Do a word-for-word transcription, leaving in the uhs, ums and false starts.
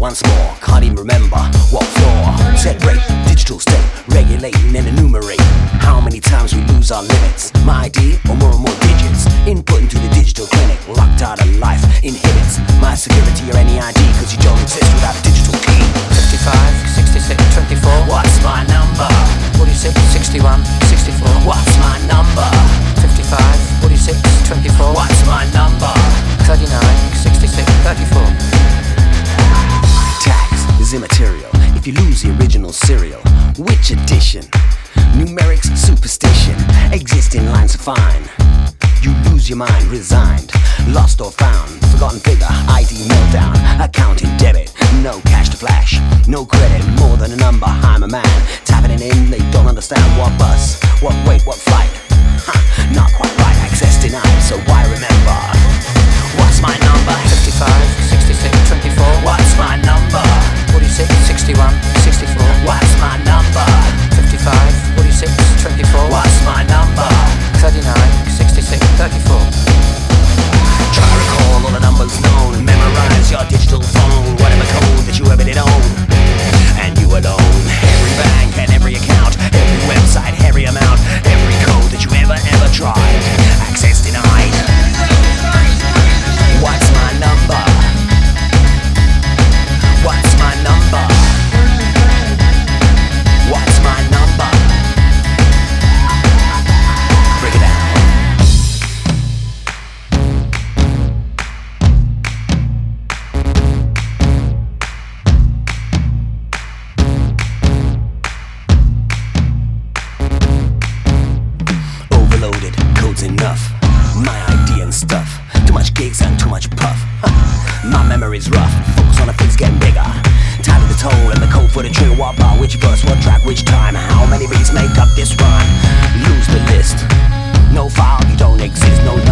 once more. Can't even remember what floor. Set rate, digital state, regulating and enumerate how many times we lose our limits. My I D or more and more digits. Input into the digital clinic, locked out of life inhibits my security or any I D, cause you don't exist without a digital key. fifty-five, sixty-six, twenty-four. What's my number? forty-six, sixty-one, sixty-four. What's my number? fifty-five, forty-six, twenty-four. What's my number? thirty-nine, sixty-six, thirty-four. Tax is immaterial if you lose the original serial. Which edition? Numerics superstition. Existing lines are fine. You lose your mind, resigned, lost or found. Forgotten figure, I D meltdown. Accounting debit, no cash to flash. No credit, more than a number. I'm a man, tapping it in. They don't understand what bus, what weight, what flight. Ha, not quite right, access denied. So why remember? What's my number? fifty-five, sixty-six, twenty-four. What's my number? forty-six, sixty-one, sixty-four. What's my number? fifty-five, forty-six, twenty-four. What's my number? thirty-nine, sixty-six, thirty-four. Try to recall all the numbers known. Memorize your digital phone. Whatever code that you ever did own. And you alone. Every bank and every account. Every website, every amount. Every code that you ever, ever tried. Access denied. What's my number? What's my number? What's my number? Break it down. Overloaded, code's enough. My I D and stuff. Too much gigs and too much puff. Huh. My memory's rough. Focus on the things getting bigger. Tally the toll and the code for the trigger. What bar, which verse, what track, which time. How many beats make up this rhyme? Lose the list. No file, you don't exist. No